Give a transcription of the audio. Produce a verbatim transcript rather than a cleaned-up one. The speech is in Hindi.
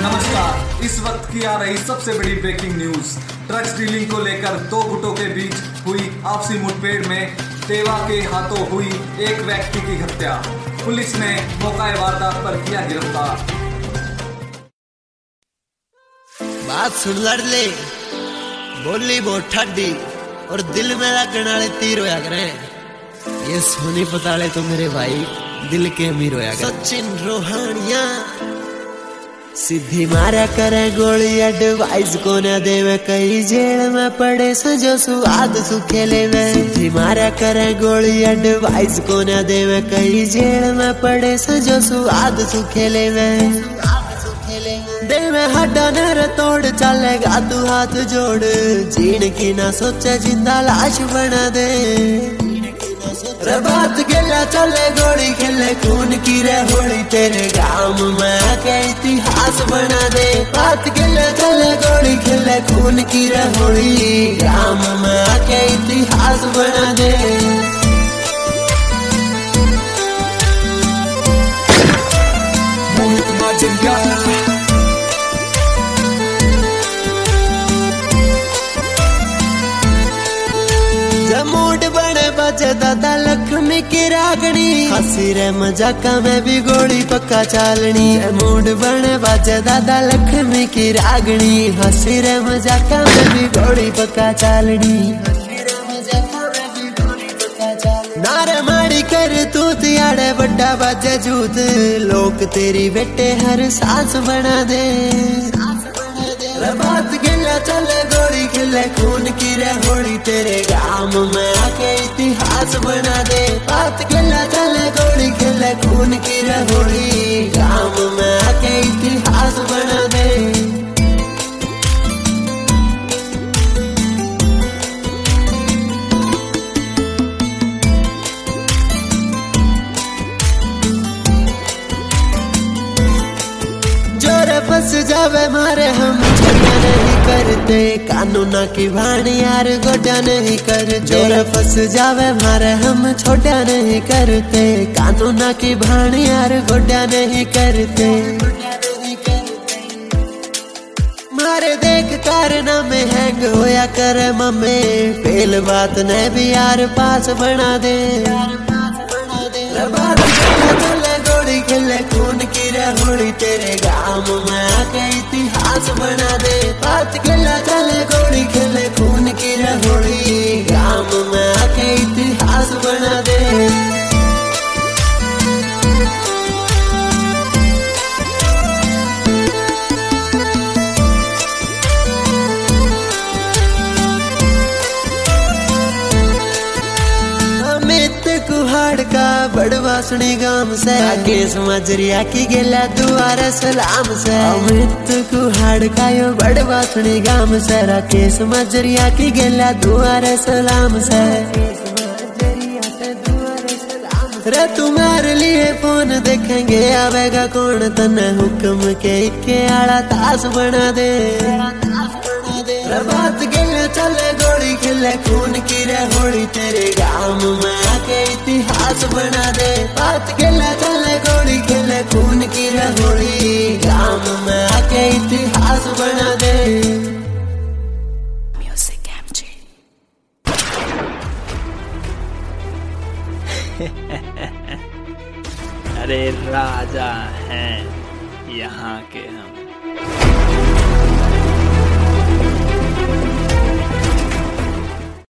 नमस्कार, इस वक्त की आ रही सबसे बड़ी ब्रेकिंग न्यूज। ड्रग्स डीलिंग को लेकर दो गुटों के बीच हुई आपसी मुठभेड़ में तेवा के हाथों हुई एक व्यक्ति की हत्या। पुलिस ने मौका वारदात पर किया गिरफ्तार। बात सुन लड़ ले, बोली बहुत ठंडी और दिल में लगने वाले तीर होया करे। ये सोनी पताले तो मेरे भाई दिल के अमीर होया करे। सचिन रोहानिया सीधी मारा करे गोली, एडवाइस को न देवे, कई जेल में पड़े सजो सुआद सुखेले में। सीधी मारा करे गोली, एडवाइस को न देवे, कई जेल में पड़े सजो सुआद सुखेले में। दिल में हड्डा नर तोड़ चलेगा तू हाथ जोड़, जीण की ना सोचे जिंदा लाश बना दे। बात गिला चले गोली खेले खून की रे होली, तेरे गांव में आके इतिहास बना दे। बात गिला चले गोली खेले खून की रे होली, गांव में आके इतिहास बना दे। मूड बने बजे दादा लक्ष्मी की रागनी, हंसी रे मजाका में भी गोली पक्का चालनी। मूड बने बजे दादा लक्ष्मी की रागनी, हंसी रे मजाका में भी गोली पक्का चालनी। नारे माड़ी कर तू तियाड़े बड्डा बाजे जूत, लोग तेरी बेटे हर सांस बना दे। बात गिला चले गोली खेले खून की रे होली, तेरे गांव में आके इतिहास बना दे। बात गिला चले गोली खेले खून की रे होली, गांव में आके इतिहास बना दे। फंस जावे मारे हम छोटा नहीं करते, कानूना की भाण यार गोटा नहीं करते। जोर फंस जावे मारे हम छोटा नहीं करते, कानूना की भाण यार गोटा नहीं करते। मारे देख कारना में हैंग होया करे मम्मी, फेल बात ने भी यार पास बना दे। गोली खेले खून की रे होली, तेरे गांव में आके इतिहास बना दे। बात खेला चले गोली खेले खून की रे होली, गांव में आके इतिहास बना दे। कुहाड़ का बड़वासनी गांव से, राकेश मजरिया की गेला दुआरे सलाम से। अमित कुहाड़ का यो बड़वासनी गांव से, राकेश मजरिया की गेला दुआरे सलाम से। रे तुम्हारे लिए फोन देखेंगे आवेगा कौन, तने हुक्म के इक्के आड़ा ताश बना दे। बात गिले चले गोली खेले खून की रे होली, तेरे गांव में आके इतिहास बना दे। बात गिले चले गोली खेले खून की रे होली, गांव में आके इतिहास बना दे। Music MJ. अरे राजा हैं यहाँ के हम।